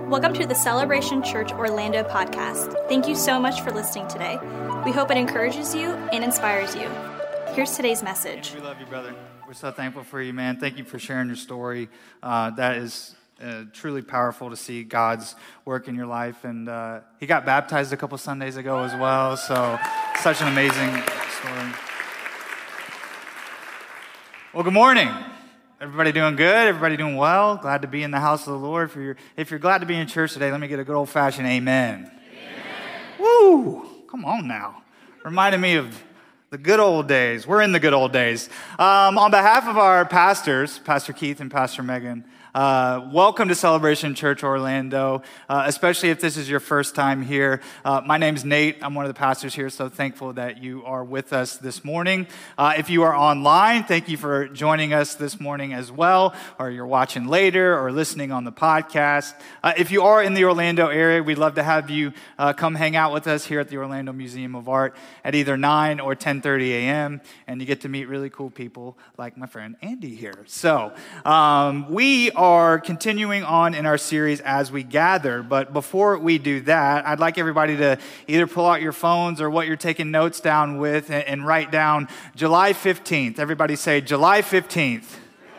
Welcome to the Celebration Church Orlando podcast. Thank you so much for listening today. We hope it encourages you and inspires you. Here's today's message. We love you, brother. We're so thankful for you, man. Thank you for sharing your story. That is truly powerful to see God's work in your life. And he got baptized a couple Sundays ago as well. So such an amazing story. Well, good morning. Everybody doing good? Everybody doing well? Glad to be in the house of the Lord. If you're glad to be in church today, let me get a good old-fashioned amen. Amen. Woo! Come on now. Reminded me of the good old days. We're in the good old days. On behalf of our pastors, Pastor Keith and Pastor Megan, welcome to Celebration Church Orlando, especially if this is your first time here. My name's Nate. I'm one of the pastors here, so thankful that you are with us this morning. If you are online, thank you for joining us this morning as well, or you're watching later or listening on the podcast. If you are in the Orlando area, we'd love to have you come hang out with us here at the Orlando Museum of Art at either 9 or 10:30 a.m., and you get to meet really cool people like my friend Andy here. So we are continuing on in our series As We Gather, but before we do that, I'd like everybody to either pull out your phones or what you're taking notes down with and write down July 15th. Everybody say July 15th.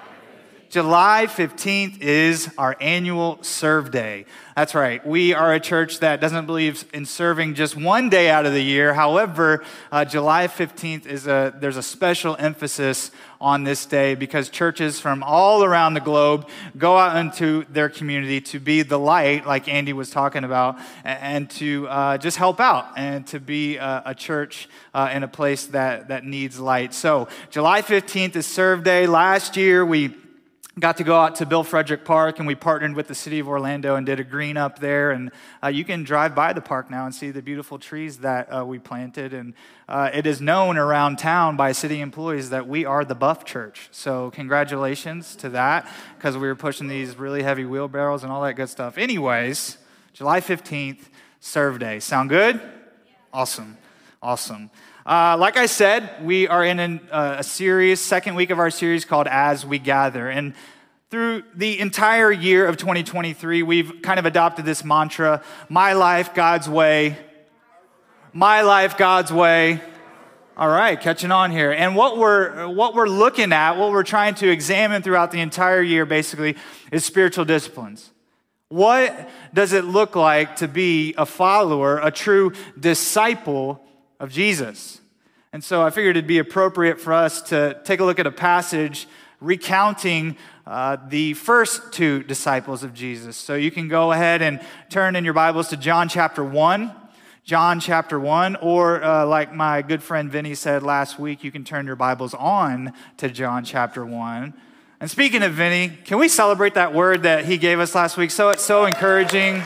July 15th is our annual Serve Day. That's right. We are a church that doesn't believe in serving just one day out of the year. However, July 15th there's a special emphasis on this day because churches from all around the globe go out into their community to be the light, like Andy was talking about, and to just help out and to be a church in a place that needs light. So July 15th is Serve Day. Last year, we got to go out to Bill Frederick Park, and we partnered with the city of Orlando and did a green up there. And you can drive by the park now and see the beautiful trees that we planted. And it is known around town by city employees that we are the Buff Church. So congratulations to that, because we were pushing these really heavy wheelbarrows and all that good stuff. Anyways, July 15th, Serve Day. Sound good? Awesome. Like I said, we are in a series, second week of our series called As We Gather. And through the entire year of 2023, we've kind of adopted this mantra, my life, God's way. My life, God's way. All right, catching on here. And what we're looking at, what we're trying to examine throughout the entire year, basically, is spiritual disciplines. What does it look like to be a follower, a true disciple of Jesus? And so I figured it'd be appropriate for us to take a look at a passage recounting the first two disciples of Jesus. So you can go ahead and turn in your Bibles to John chapter 1. John chapter 1, or like my good friend Vinny said last week, you can turn your Bibles on to John chapter 1. And speaking of Vinny, can we celebrate that word that he gave us last week? So it's so encouraging.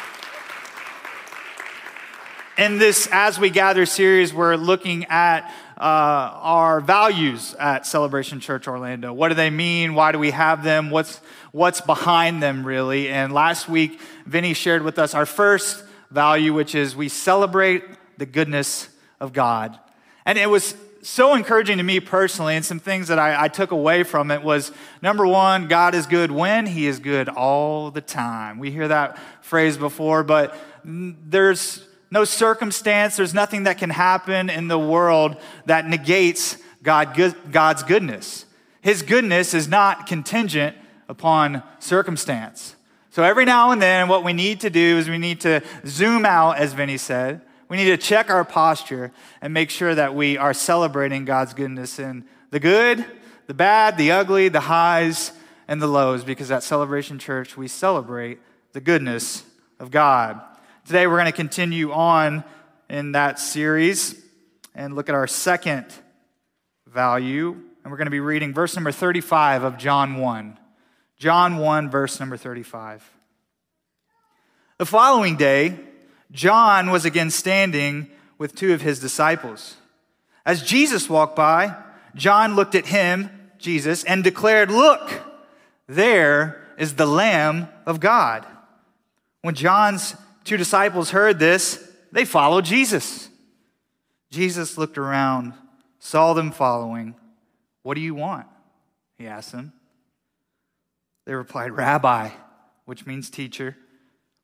In this As We Gather series, we're looking at our values at Celebration Church Orlando. What do they mean? Why do we have them? What's behind them, really? And last week, Vinny shared with us our first value, which is we celebrate the goodness of God. And it was so encouraging to me personally, and some things that I took away from it was, number one, God is good when? He is good all the time. We hear that phrase before, but there's no circumstance, there's nothing that can happen in the world that negates God's goodness. His goodness is not contingent upon circumstance. So every now and then, what we need to do is we need to zoom out, as Vinny said. We need to check our posture and make sure that we are celebrating God's goodness in the good, the bad, the ugly, the highs, and the lows, because at Celebration Church, we celebrate the goodness of God. Today, we're going to continue on in that series and look at our second value. And we're going to be reading verse number 35 of John 1. John 1, verse number 35. The following day, John was again standing with two of his disciples. As Jesus walked by, John looked at him, Jesus, and declared, "Look, there is the Lamb of God." When John's two disciples heard this, they followed Jesus. Jesus looked around, saw them following. "What do you want?" he asked them. They replied, "Rabbi," which means teacher,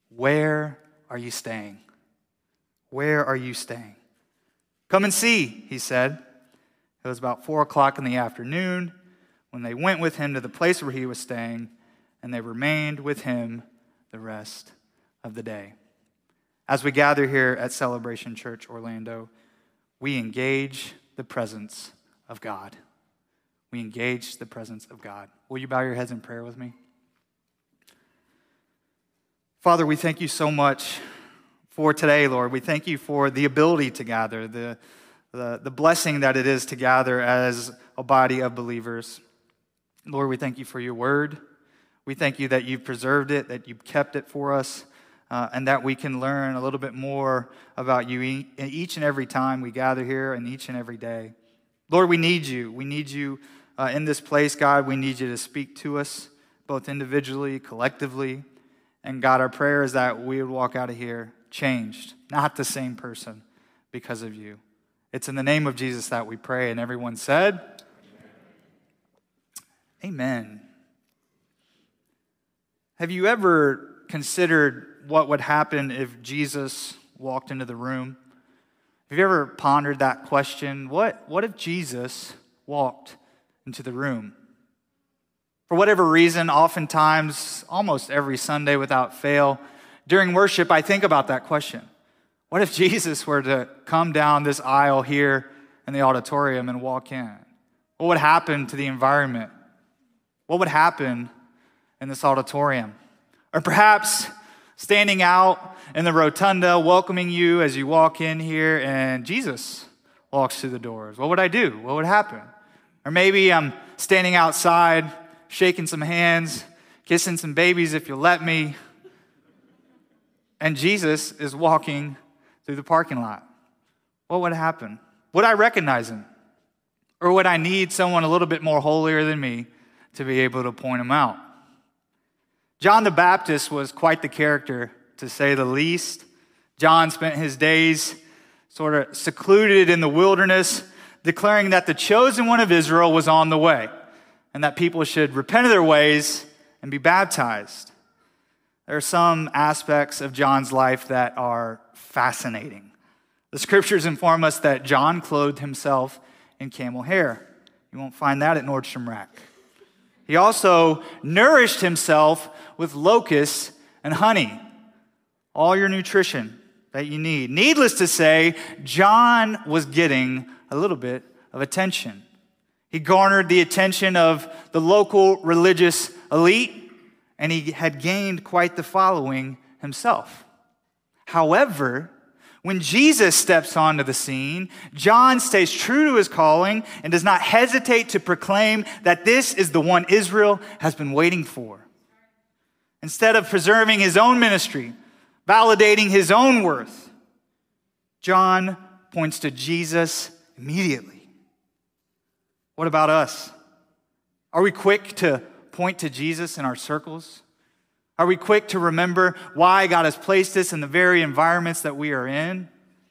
where are you staying? Where are you staying? Come and see, he said. It was about 4 o'clock in the afternoon when they went with him to the place where he was staying, and they remained with him the rest of the day. As we gather here at Celebration Church Orlando, we engage the presence of God. We engage the presence of God. Will you bow your heads in prayer with me? Father, we thank you so much for today, Lord. We thank you for the ability to gather, the blessing that it is to gather as a body of believers. Lord, we thank you for your word. We thank you that you've preserved it, that you've kept it for us, and that we can learn a little bit more about you each and every time we gather here and each and every day. Lord, we need you. We need you in this place, God. We need you to speak to us, both individually, collectively. And God, our prayer is that we would walk out of here changed, not the same person because of you. It's in the name of Jesus that we pray. And everyone said, Amen. Have you ever considered what would happen if Jesus walked into the room? Have you ever pondered that question? What if Jesus walked into the room? For whatever reason, oftentimes, almost every Sunday without fail, during worship, I think about that question. What if Jesus were to come down this aisle here in the auditorium and walk in? What would happen to the environment? What would happen in this auditorium? Or perhaps standing out in the rotunda, welcoming you as you walk in here, and Jesus walks through the doors. What would I do? What would happen? Or maybe I'm standing outside, shaking some hands, kissing some babies if you'll let me, and Jesus is walking through the parking lot. What would happen? Would I recognize him? Or would I need someone a little bit more holier than me to be able to point him out? John the Baptist was quite the character, to say the least. John spent his days sort of secluded in the wilderness, declaring that the chosen one of Israel was on the way, and that people should repent of their ways and be baptized. There are some aspects of John's life that are fascinating. The scriptures inform us that John clothed himself in camel hair. You won't find that at Nordstrom Rack. He also nourished himself with locusts and honey, all your nutrition that you need. Needless to say, John was getting a little bit of attention. He garnered the attention of the local religious elite, and he had gained quite the following himself. However, when Jesus steps onto the scene, John stays true to his calling and does not hesitate to proclaim that this is the one Israel has been waiting for. Instead of preserving his own ministry, validating his own worth, John points to Jesus immediately. What about us? Are we quick to point to Jesus in our circles? Are we quick to remember why God has placed us in the very environments that we are in?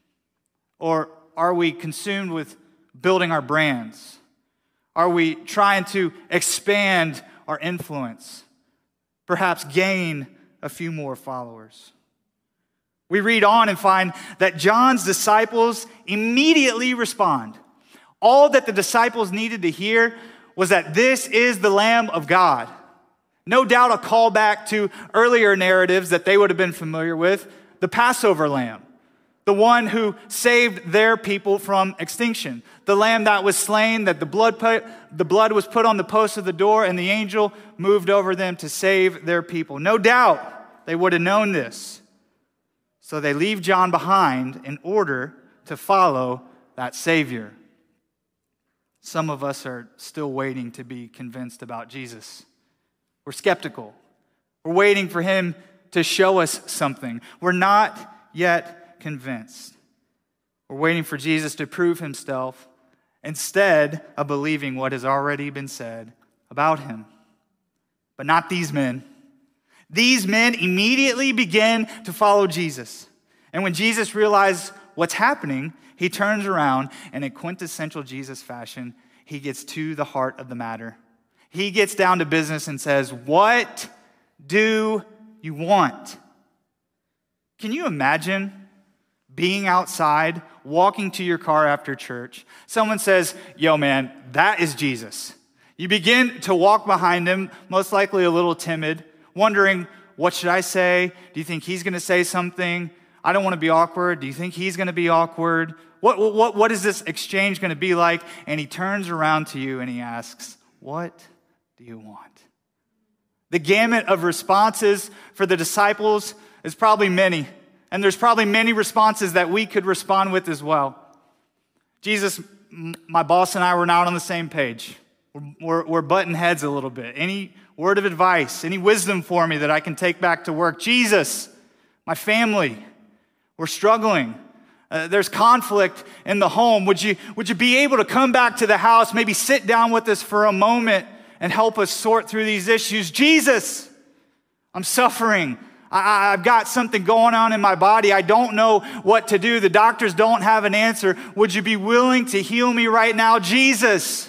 Or are we consumed with building our brands? Are we trying to expand our influence? Perhaps gain a few more followers? We read on and find that John's disciples immediately respond. All that the disciples needed to hear was that this is the Lamb of God. No doubt a callback to earlier narratives that they would have been familiar with, the Passover lamb, the one who saved their people from extinction, the lamb that was slain, that the blood was put on the post of the door, and the angel moved over them to save their people. No doubt they would have known this. So they leave John behind in order to follow that Savior. Some of us are still waiting to be convinced about Jesus. We're skeptical. We're waiting for him to show us something. We're not yet convinced. We're waiting for Jesus to prove himself instead of believing what has already been said about him. But not these men. These men immediately begin to follow Jesus. And when Jesus realizes what's happening, he turns around and in quintessential Jesus fashion, he gets to the heart of the matter. He gets down to business and says, "What do you want?" Can you imagine being outside, walking to your car after church? Someone says, yo, man, that is Jesus. You begin to walk behind him, most likely a little timid, wondering, what should I say? Do you think he's going to say something? I don't want to be awkward. Do you think he's going to be awkward? What is this exchange going to be like? And he turns around to you and he asks, what do you want? The gamut of responses for the disciples is probably many. And there's probably many responses that we could respond with as well. Jesus, my boss and I were not on the same page. We're butting heads a little bit. Any word of advice, any wisdom for me that I can take back to work? Jesus, my family, we're struggling. There's conflict in the home. Would you be able to come back to the house, maybe sit down with us for a moment and help us sort through these issues? Jesus, I'm suffering. I've got something going on in my body. I don't know what to do. The doctors don't have an answer. Would you be willing to heal me right now? Jesus,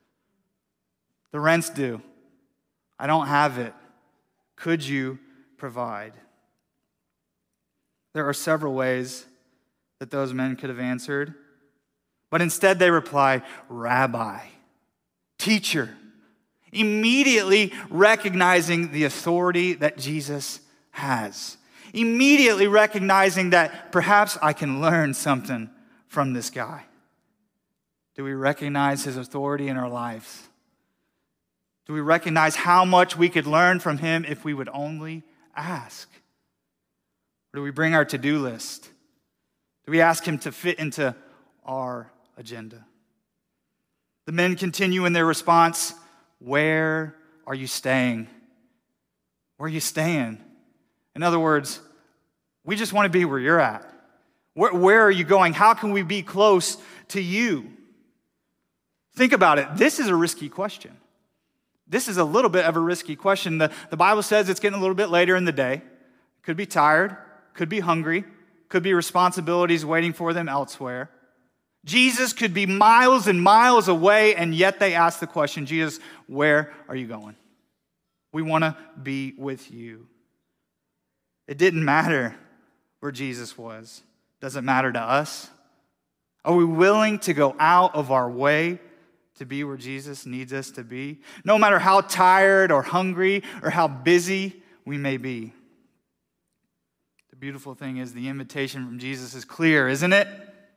the rent's due. I don't have it. Could you provide? There are several ways that those men could have answered, but instead they reply, Rabbi, teacher, immediately recognizing the authority that Jesus has, immediately recognizing that perhaps I can learn something from this guy. Do we recognize his authority in our lives? Do we recognize how much we could learn from him if we would only ask? Or do we bring our to-do list? Do we ask him to fit into our agenda? The men continue in their response, where are you staying? Where are you staying? In other words, we just want to be where you're at. Where are you going? How can we be close to you? Think about it. This is a risky question. This is a little bit of a risky question. The Bible says it's getting a little bit later in the day. Could be tired, could be hungry, could be responsibilities waiting for them elsewhere. Jesus could be miles and miles away, and yet they ask the question, Jesus, where are you going? We want to be with you. It didn't matter where Jesus was. Does it matter to us? Are we willing to go out of our way to be where Jesus needs us to be? No matter how tired or hungry or how busy we may be. The beautiful thing is the invitation from Jesus is clear, isn't it?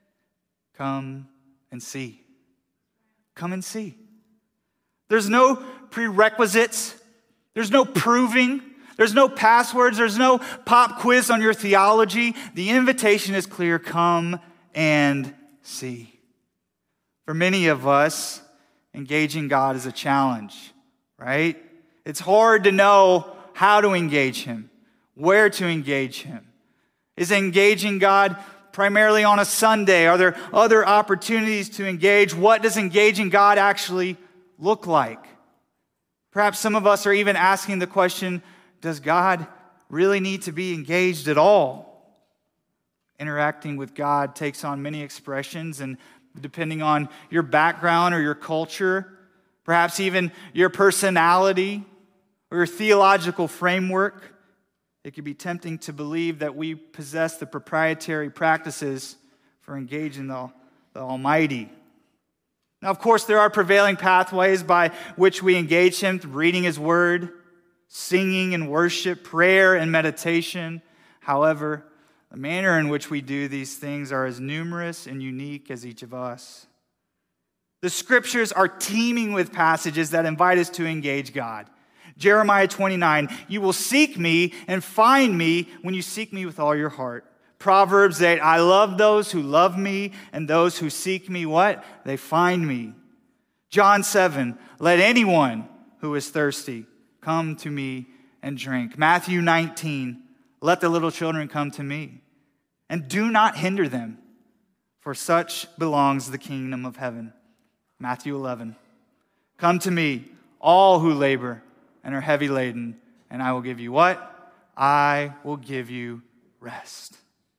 Come and see. Come and see. There's no prerequisites. There's no proving. There's no passwords. There's no pop quiz on your theology. The invitation is clear. Come and see. For many of us, engaging God is a challenge, right? It's hard to know how to engage him, where to engage him. Is engaging God primarily on a Sunday? Are there other opportunities to engage? What does engaging God actually look like? Perhaps some of us are even asking the question, does God really need to be engaged at all? Interacting with God takes on many expressions, and depending on your background or your culture, perhaps even your personality or your theological framework, it could be tempting to believe that we possess the proprietary practices for engaging the Almighty. Now, of course, there are prevailing pathways by which we engage him, reading his word, singing and worship, prayer and meditation. However, the manner in which we do these things are as numerous and unique as each of us. The scriptures are teeming with passages that invite us to engage God. Jeremiah 29, you will seek me and find me when you seek me with all your heart. Proverbs 8, I love those who love me, and those who seek me, what? They find me. John 7, let anyone who is thirsty come to me and drink. Matthew 19, let the little children come to me, and do not hinder them, for such belongs the kingdom of heaven. Matthew 11, come to me, all who labor and are heavy laden, and I will give you what? I will give you rest.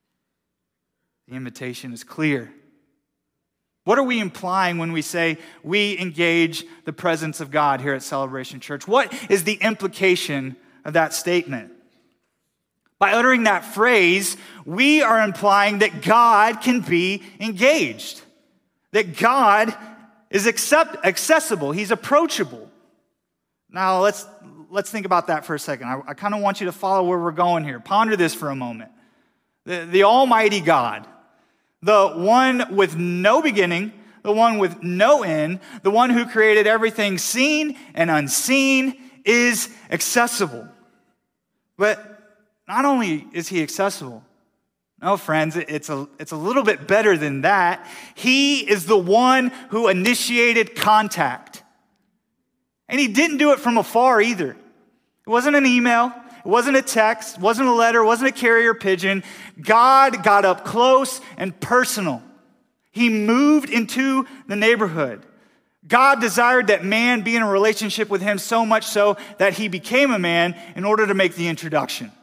The invitation is clear. What are we implying when we say we engage the presence of God here at Celebration Church? What is the implication of that statement? By uttering that phrase, we are implying that God can be engaged, that God is accessible, he's approachable. Now, let's think about that for a second. I kind of want you to follow where we're going here. Ponder this for a moment. The Almighty God, the one with no beginning, the one with no end, the one who created everything seen and unseen, is accessible. But not only is he accessible, no, friends, it's a little bit better than that. He is the one who initiated contact. And he didn't do it from afar either. It wasn't an email. It wasn't a text. It wasn't a letter. It wasn't a carrier pigeon. God got up close and personal. He moved into the neighborhood. God desired that man be in a relationship with him so much so that he became a man in order to make the introduction.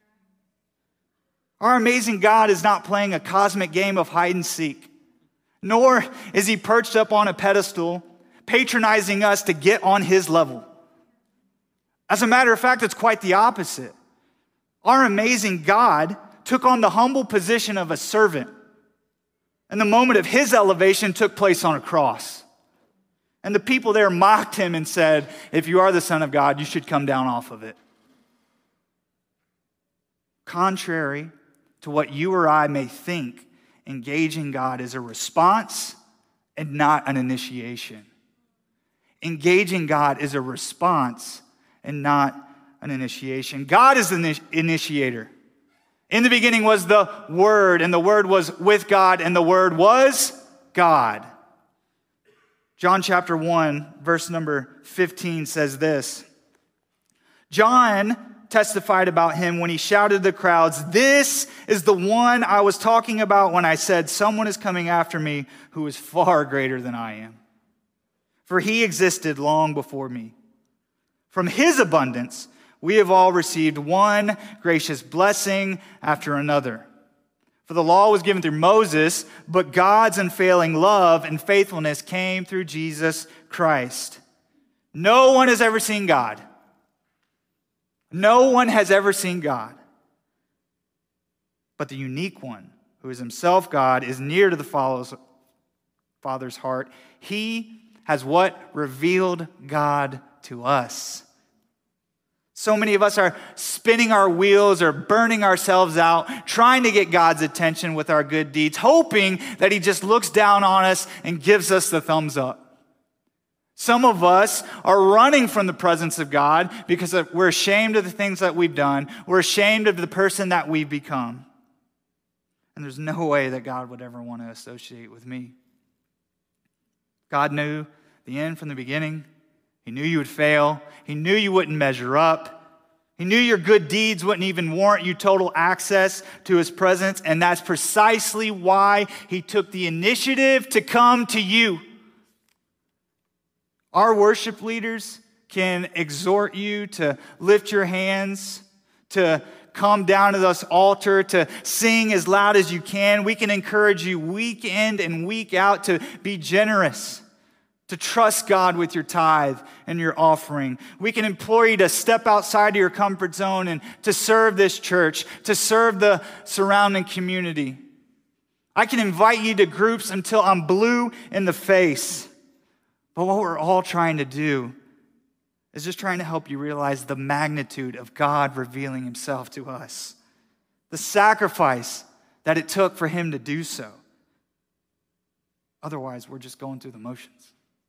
Our amazing God is not playing a cosmic game of hide and seek, nor is he perched up on a pedestal, patronizing us to get on his level. As a matter of fact, it's quite the opposite. Our amazing God took on the humble position of a servant, and the moment of his elevation took place on a cross. And the people there mocked him and said, if you are the Son of God, you should come down off of it. Contrary to what you or I may think, engaging God is a response and not an initiation. Engaging God is a response and not an initiation. God is the initiator. In the beginning was the Word, and the Word was with God, and the Word was God. John chapter 1, verse number 15 says this. John testified about him when he shouted to the crowds, "This is the one I was talking about when I said, someone is coming after me who is far greater than I am. For he existed long before me. From his abundance, we have all received one gracious blessing after another. For the law was given through Moses, but God's unfailing love and faithfulness came through Jesus Christ. No one has ever seen God. No one has ever seen God. But the unique one, who is himself God, is near to the Father's heart. He has what? Revealed God to us. So many of us are spinning our wheels or burning ourselves out, trying to get God's attention with our good deeds, hoping that he just looks down on us and gives us the thumbs up. Some of us are running from the presence of God because we're ashamed of the things that we've done. We're ashamed of the person that we've become. And there's no way that God would ever want to associate with me. God knew the end from the beginning. He knew you would fail. He knew you wouldn't measure up. He knew your good deeds wouldn't even warrant you total access to his presence. And that's precisely why he took the initiative to come to you. Our worship leaders can exhort you to lift your hands, to come down to this altar, to sing as loud as you can. We can encourage you week in and week out to be generous, to trust God with your tithe and your offering. We can implore you to step outside of your comfort zone and to serve this church, to serve the surrounding community. I can invite you to groups until I'm blue in the face. But what we're all trying to do is just trying to help you realize the magnitude of God revealing himself to us. The sacrifice that it took for him to do so. Otherwise, we're just going through the motions.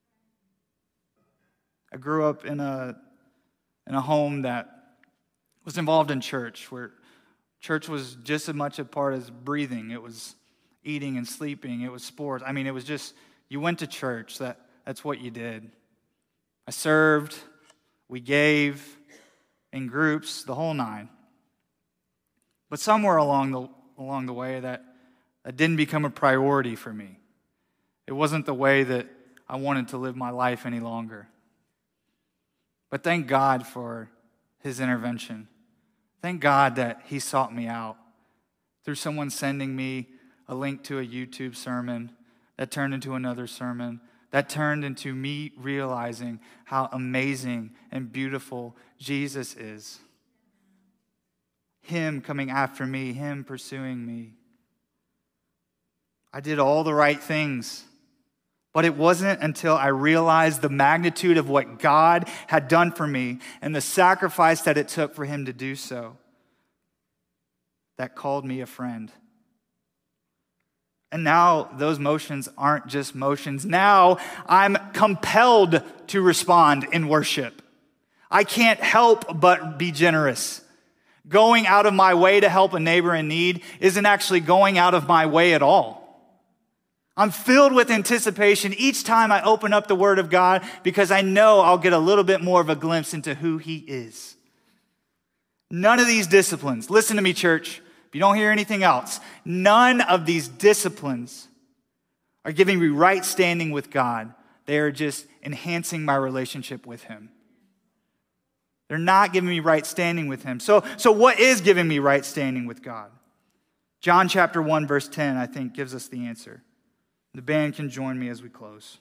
I grew up in a home that was involved in church, where church was just as much a part as breathing. It was eating and sleeping. It was sports. I mean, it was just, you went to church. That's what you did. I served, we gave in groups, the whole nine. But somewhere along the way that didn't become a priority for me. It wasn't the way that I wanted to live my life any longer. But thank God for his intervention. Thank God that he sought me out through someone sending me a link to a YouTube sermon that turned into another sermon, that turned into me realizing how amazing and beautiful Jesus is. him coming after me, him pursuing me. I did all the right things, but it wasn't until I realized the magnitude of what God had done for me and the sacrifice that it took for him to do so that called me a friend. And now those motions aren't just motions. Now I'm compelled to respond in worship. I can't help but be generous. Going out of my way to help a neighbor in need isn't actually going out of my way at all. I'm filled with anticipation each time I open up the Word of God because I know I'll get a little bit more of a glimpse into who He is. None of these disciplines, listen to me, church, if you don't hear anything else, none of these disciplines are giving me right standing with God. They are just enhancing my relationship with Him. They're not giving me right standing with Him. So what is giving me right standing with God? John chapter 1, verse 10, I think, gives us the answer. The band can join me as we close.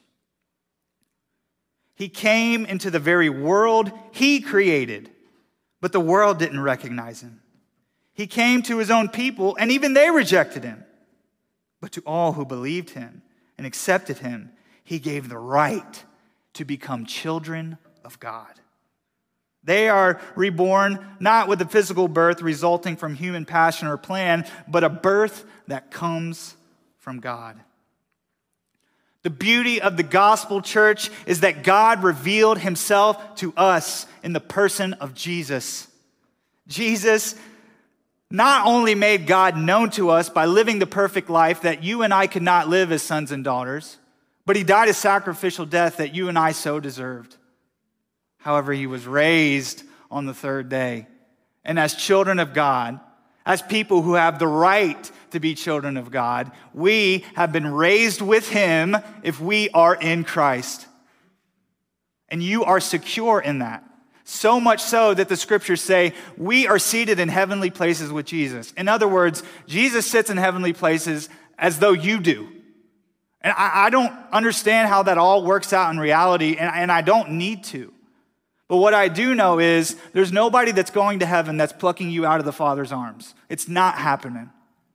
He came into the very world He created, but the world didn't recognize Him. He came to His own people, and even they rejected Him. But to all who believed Him and accepted Him, He gave the right to become children of God. They are reborn not with a physical birth resulting from human passion or plan, but a birth that comes from God. The beauty of the gospel, church, is that God revealed Himself to us in the person of Jesus. Jesus not only made God known to us by living the perfect life that you and I could not live as sons and daughters, but He died a sacrificial death that you and I so deserved. However, He was raised on the third day. And as children of God, as people who have the right to be children of God, we have been raised with Him if we are in Christ. And you are secure in that. So much so that the scriptures say we are seated in heavenly places with Jesus. In other words, Jesus sits in heavenly places as though you do. And I don't understand how that all works out in reality, and I don't need to. But what I do know is there's nobody that's going to heaven that's plucking you out of the Father's arms. It's not happening.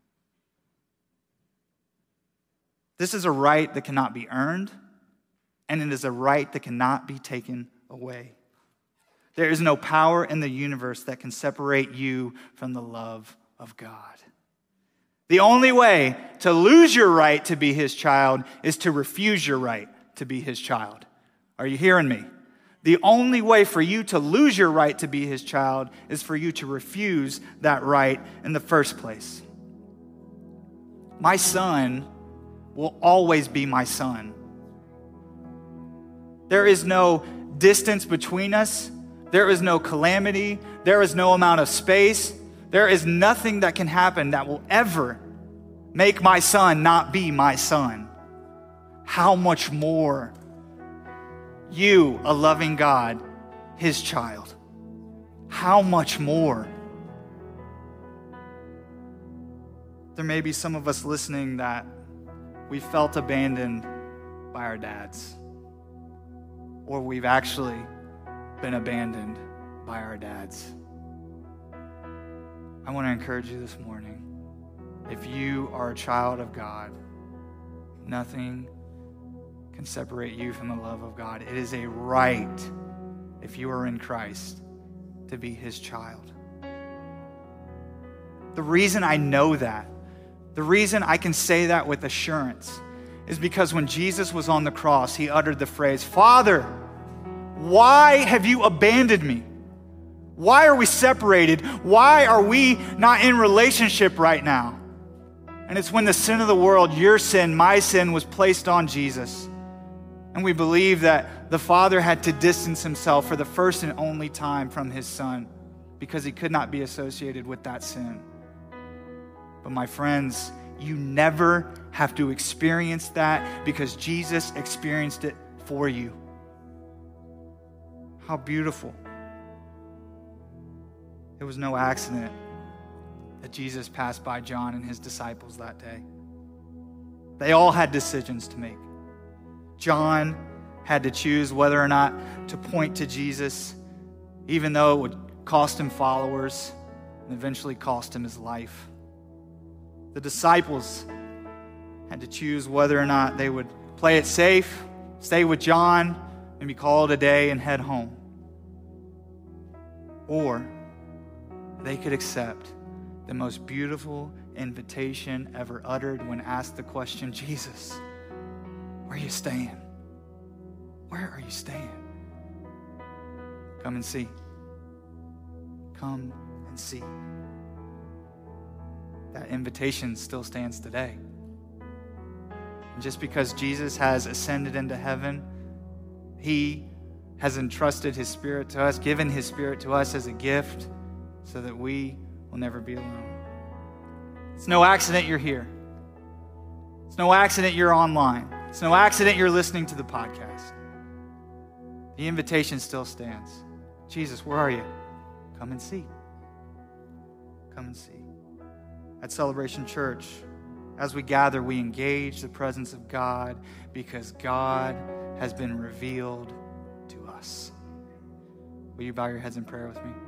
This is a right that cannot be earned, and it is a right that cannot be taken away. There is no power in the universe that can separate you from the love of God. The only way to lose your right to be His child is to refuse your right to be His child. Are you hearing me? The only way for you to lose your right to be His child is for you to refuse that right in the first place. My son will always be my son. There is no distance between us. There is no calamity. There is no amount of space. There is nothing that can happen that will ever make my son not be my son. How much more you, a loving God, His child? How much more? There may be some of us listening that we felt abandoned by our dads, or we've actually been abandoned by our dads. I want to encourage you this morning. If you are a child of God, nothing can separate you from the love of God. It is a right, if you are in Christ, to be His child. The reason I know that, the reason I can say that with assurance, is because when Jesus was on the cross, He uttered the phrase, "Father, why have you abandoned me? Why are we separated? Why are we not in relationship right now?" And it's when the sin of the world, your sin, my sin, was placed on Jesus. And we believe that the Father had to distance Himself for the first and only time from His Son because He could not be associated with that sin. But my friends, you never have to experience that because Jesus experienced it for you. How beautiful. It was no accident that Jesus passed by John and his disciples that day. They all had decisions to make. John had to choose whether or not to point to Jesus, even though it would cost him followers. and eventually cost him his life. The disciples had to choose whether or not they would play it safe, stay with John, and be called a day and head home. Or they could accept the most beautiful invitation ever uttered when asked the question, Jesus, where are you staying? Where are you staying? Come and see. Come and see. That invitation still stands today. And just because Jesus has ascended into heaven, he has entrusted his Spirit to us, given his Spirit to us as a gift so that we will never be alone. It's no accident you're here. It's no accident you're online. It's no accident you're listening to the podcast. The invitation still stands. Jesus, where are you? Come and see. Come and see. At Celebration Church, as we gather, we engage the presence of God because God has been revealed to us. Will you bow your heads in prayer with me?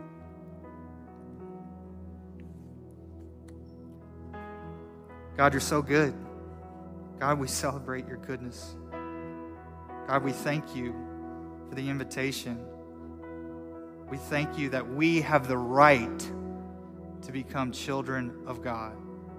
God, you're so good. God, we celebrate your goodness. God, we thank you for the invitation. We thank you that we have the right to become children of God.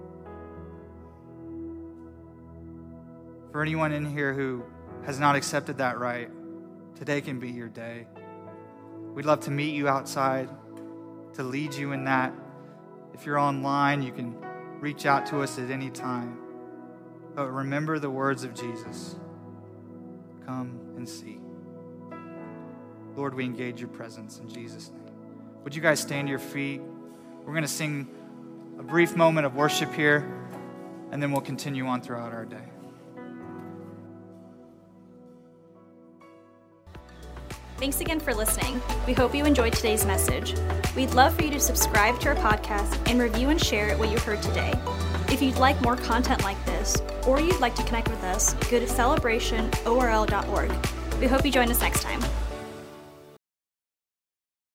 For anyone in here who has not accepted that right, today can be your day. We'd love to meet you outside, to lead you in that. If you're online, you can reach out to us at any time. But remember the words of Jesus. Come and see. Lord, we engage your presence in Jesus' name. Would you guys stand to your feet? We're going to sing a brief moment of worship here, and then we'll continue on throughout our day. Thanks again for listening. We hope you enjoyed today's message. We'd love for you to subscribe to our podcast and review and share what you heard today. If you'd like more content like this, or you'd like to connect with us, go to celebrationorl.org. We hope you join us next time.